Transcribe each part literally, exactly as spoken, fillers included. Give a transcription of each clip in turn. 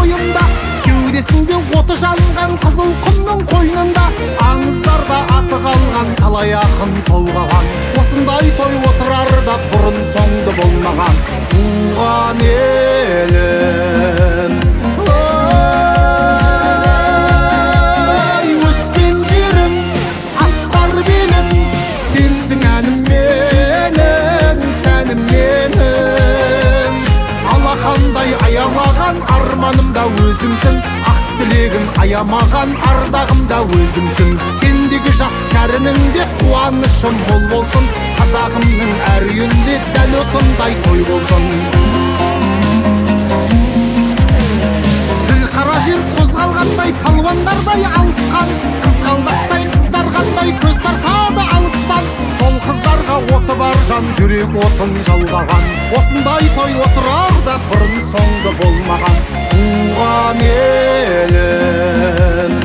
бойымда, кеудесінде оты жанған қызыл құмның қойнында, аңыздарда аты қалған талай ақын толғаған. Осындай той отырарда бұрын соңды болмаған. Туған елім, ой, өскен жерім, асқар белім, сенсің әнім менің, сәнім менің. Алақандай аялаған арманымда өзіңсің, ақ тілегін аямаған ардағымда өзіңсің. Сендегі жас кәрініңде қуанышым мол болсын, қазағымның әр үйінде дәл осындай той болсын. Зілқара жер қозғалғандай палуандардай алысқан, қызғалдақтай қыздар қандай көз тартады алыстан. Сол қыздарға оты бар жан жүрек отын жалғаған. Осындай той отырарда бұрын соңды болмаған. Туған елім,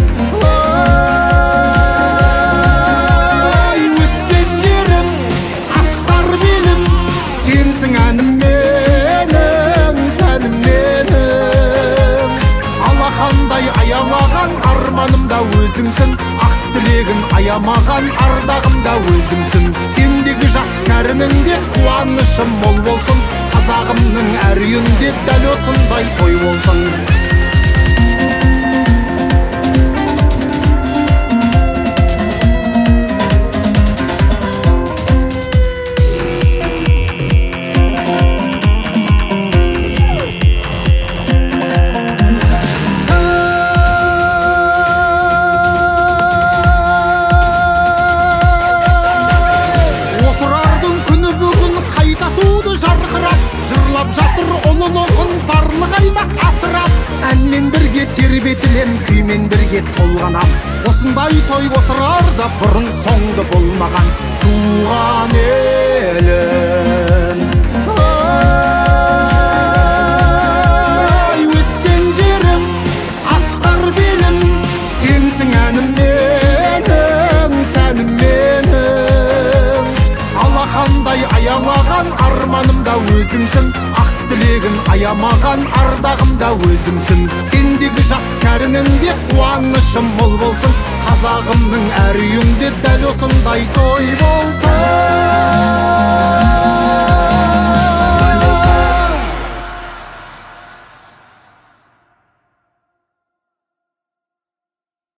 ой, өскен жерім, асқар белім, сенсің әнім менің, сәнім менің. Алақандай аялаған арманымда өзіңсің, ақ тілегін аямаған ардағымда өзіңсің. Сендегі жас кәрініңде қуанышым мол болсын, қазағымның әр үйінде дәл осындай той болсын. Жатыр ұлылығын барлық аймақ атырап, әнмен бірге тербетілем, күймен бірге толғанам. Осындай той отырарда бұрын соңды болмаған. Туған елім, ой, өскен жерім, асқар белім, сенсің әнім менің, сәнім менің. Алақандай аялаған арманымда өзіңсің, ақ тілегін аямаған ардағымда өзіңсің. Сендегі жас кәрініңде қуанышым мол болсын, қазағымның әр үйінде дәл осындай той болсын.